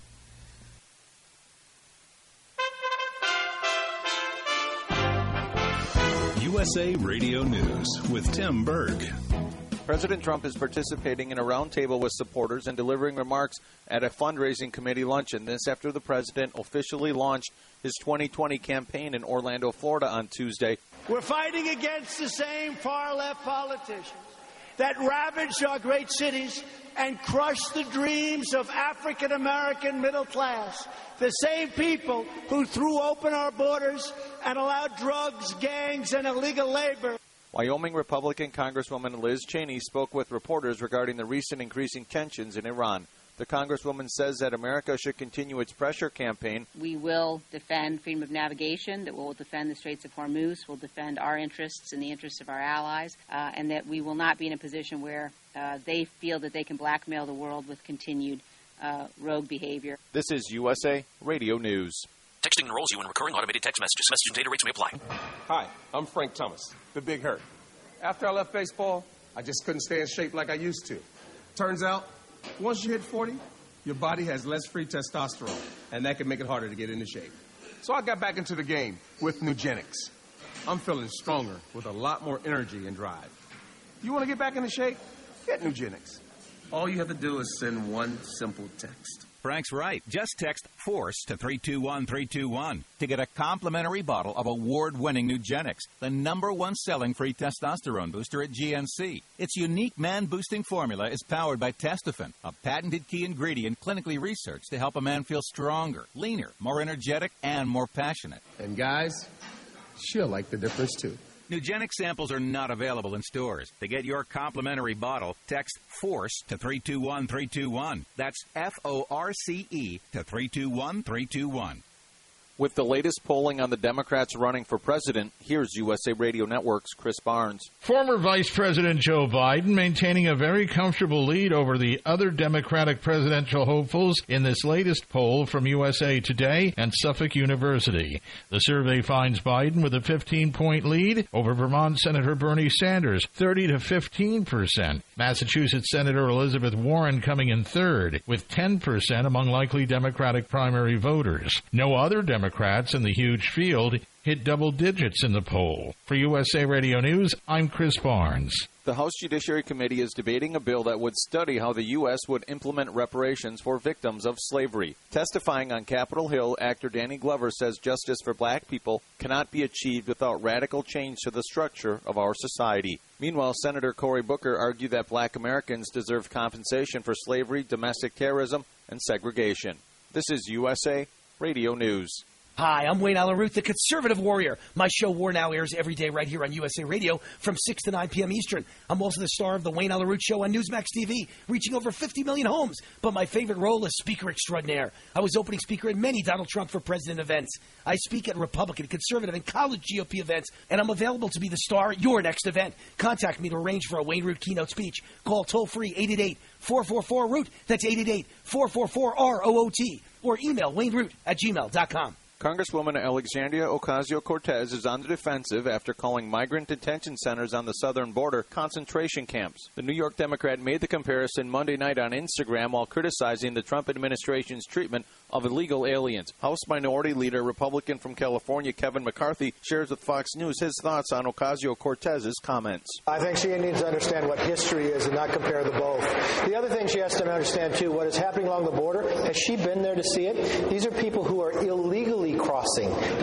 U S A Radio News with Tim Berg. President Trump is participating in a roundtable with supporters and delivering remarks at a fundraising committee luncheon. This after the president officially launched his twenty twenty campaign in Orlando, Florida on Tuesday. We're fighting against the same far-left politicians that ravage our great cities and crush the dreams of African-American middle class. The same people who threw open our borders and allowed drugs, gangs, and illegal labor. Wyoming Republican Congresswoman Liz Cheney spoke with reporters regarding the recent increasing tensions in Iran. The Congresswoman says that America should continue its pressure campaign. We will defend freedom of navigation, that we'll defend the Straits of Hormuz, we'll defend our interests and the interests of our allies, uh, and that we will not be in a position where uh, they feel that they can blackmail the world with continued uh, rogue behavior. This is U S A Radio News. Texting enrolls you in recurring automated text messages. Message and data rates may apply. Hi, I'm Frank Thomas, the Big Hurt. After I left baseball, I just couldn't stay in shape like I used to. Turns out, once you hit forty, your body has less free testosterone, and that can make it harder to get into shape. So I got back into the game with Nugenics. I'm feeling stronger with a lot more energy and drive. You want to get back into shape? Get Nugenics. All you have to do is send one simple text. Frank's right. Just text FORCE to three two one three two one to get a complimentary bottle of award-winning Nugenics, the number one selling free testosterone booster at G N C. Its unique man-boosting formula is powered by Testofen, a patented key ingredient clinically researched to help a man feel stronger, leaner, more energetic, and more passionate. And guys, she'll like the difference too. Nugenic samples are not available in stores. To get your complimentary bottle, text FORCE to three two one three two one. That's F O R C E to three two one three two one. With the latest polling on the Democrats running for president, here's U S A Radio Network's Chris Barnes. Former Vice President Joe Biden maintaining a very comfortable lead over the other Democratic presidential hopefuls in this latest poll from U S A Today and Suffolk University. The survey finds Biden with a fifteen-point lead over Vermont Senator Bernie Sanders, thirty to fifteen percent. Massachusetts Senator Elizabeth Warren coming in third, with ten percent among likely Democratic primary voters. No other Democratic Democrats in the huge field hit double digits in the poll. For U S A Radio News, I'm Chris Barnes. The House Judiciary Committee is debating a bill that would study how the U S would implement reparations for victims of slavery. Testifying on Capitol Hill, actor Danny Glover says justice for black people cannot be achieved without radical change to the structure of our society. Meanwhile, Senator Cory Booker argued that black Americans deserve compensation for slavery, domestic terrorism, and segregation. This is U S A Radio News. Hi, I'm Wayne Allen Root, the Conservative Warrior. My show War Now airs every day right here on U S A Radio from six to nine p.m. Eastern. I'm also the star of the Wayne Allen Root Show on Newsmax T V, reaching over fifty million homes. But my favorite role is Speaker Extraordinaire. I was opening speaker at many Donald Trump for President events. I speak at Republican, Conservative, and college G O P events, and I'm available to be the star at your next event. Contact me to arrange for a Wayne Root keynote speech. Call toll-free eight eight eight, four four four, root. That's eight eight eight, four four four, R O O T. Or email wayneroot at gmail dot com. Congresswoman Alexandria Ocasio-Cortez is on the defensive after calling migrant detention centers on the southern border concentration camps. The New York Democrat made the comparison Monday night on Instagram while criticizing the Trump administration's treatment of illegal aliens. House Minority Leader, Republican from California, Kevin McCarthy, shares with Fox News his thoughts on Ocasio-Cortez's comments. I think she needs to understand what history is and not compare the both. The other thing she has to understand, too, what is happening along the border, has she been there to see it? These are people who are illegally crossing the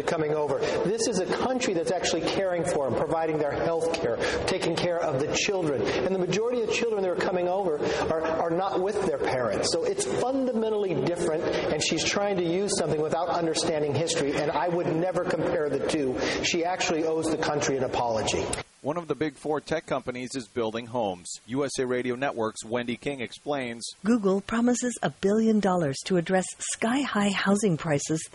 coming over. This is a country that's actually caring for them, providing their health care, taking care of the children. And the majority of children that are coming over are, are not with their parents. So it's fundamentally different, and she's trying to use something without understanding history, and I would never compare the two. She actually owes the country an apology. One of the big four tech companies is building homes. U S A Radio Network's Wendy King explains. Google promises a billion dollars to address sky-high housing prices